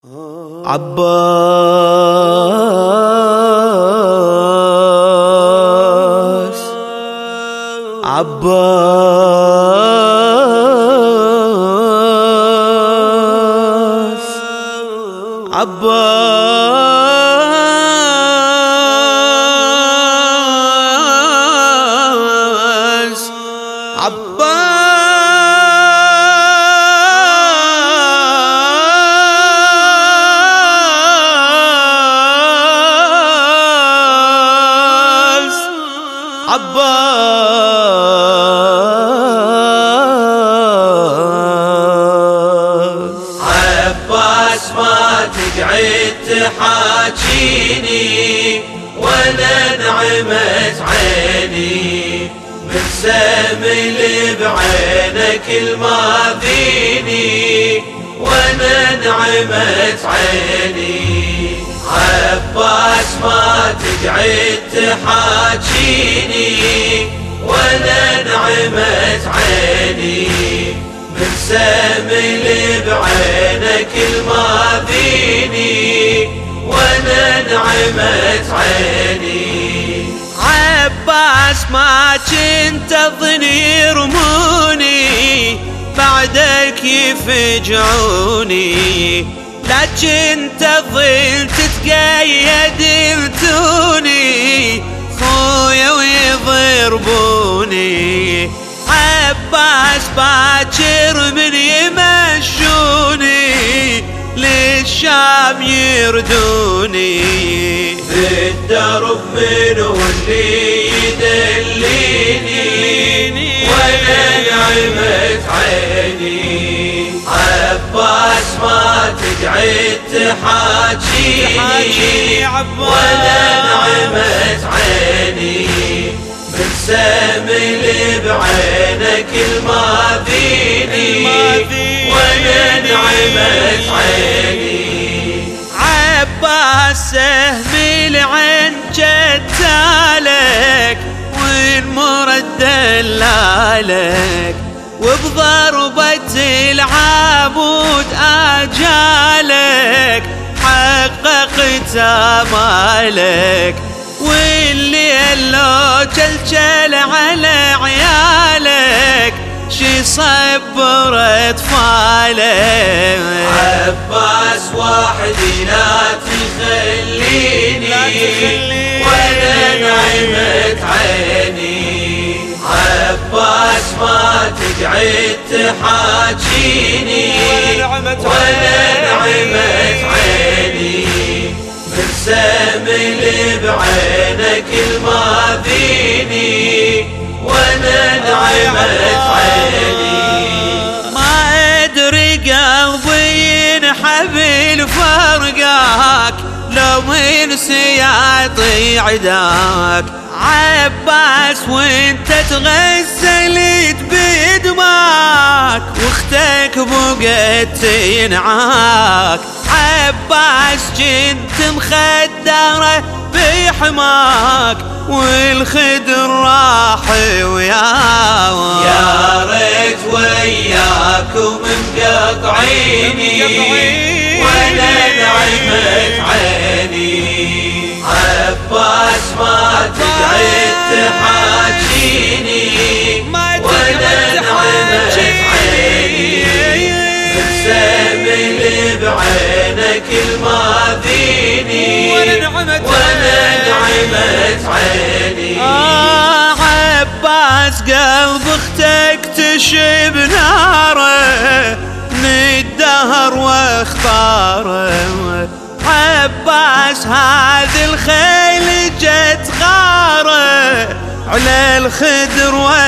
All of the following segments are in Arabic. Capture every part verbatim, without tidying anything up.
عباس عباس عباس عباس عباس ما تقعد تحاجيني وانا نعمت عيني من سمل بعينك الماذيني وانا نعمت عيني. عباس ما تقعد تحاجيني وانا نعمت عيني من سمل بعينك الماذيني وانا نعمت عيني. عباس ما كنت اظني يرموني بعدك يفجعوني لكن تظل تتقيد انتوني خويا ويضربوني. عباس باكر من يمشوني للشام يردوني بالدرب منو اللي يدليني وانا نعمت عيني. عباس ما تقعد تحاجيني وانا نعمت عيني من سمل بعينك الماذيني وانا نعمت عيني. عباس سهم العين جتالك والمرد دلالك وبضربة العبود آجالك حققت آمالك والليل لو جلجل على عيالك شي صبر اطفالك. عباس وحدي لا تخليني وانا نعمت عيني. عباس ما تقعد تحاجيني وانا نعمت عيني من سمل بعينك الماذيني وانا نعمت عيني. ما ادري قلبي ينحبل فرقاك لو انسي يعطي عداك. عباس وانت تغسلت بدماك واختك بقت تنعاك. عباس جنت مخدره بحماك والخدر راح وياك. يا ريت وياكم مقطعيني وانا نعمت عيني. عباس ما تقعد تحاجيني وانا نعمت عيني من سمل بعينك الماذيني وانا نعمت عيني. آه عباس قلب اختك تشب ناره من الدهر واختاره. عباس هذه الخيل جت غاره على الخدر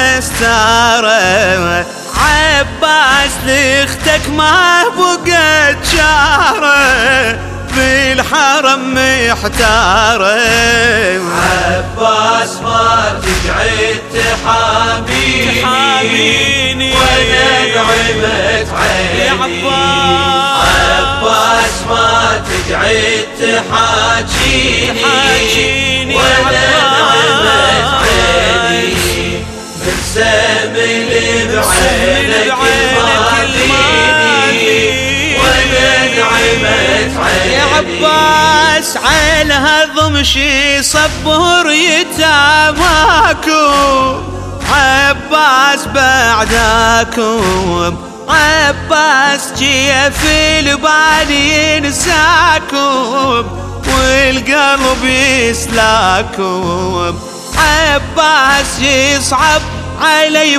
واستاره. عباس لاختك ما بقت شاره بالحرم محتاره. عباس ما تقعد تحاميني وانا نعمت عيني. عباس ما تقعد تحاجيني وانا نعمت عيني من سمل بعينك الماذيني وانا نعمت عباس على هضم شي صبر يتاماكم، عباس بعداكم، عباس كيف البال ينساكم والقلب يسلاكم، عباس يصعب علي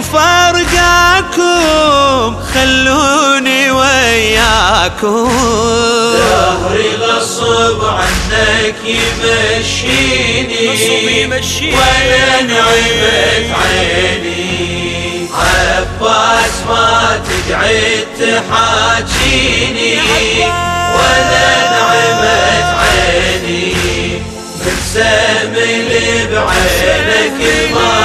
فرقاكم خلوني وياكم. دهري غصب عنك يمشيني وانا نعمت عيني، عباس ما تقعد تحاجيني وانا نعمت عيني، من سامل بعينك ما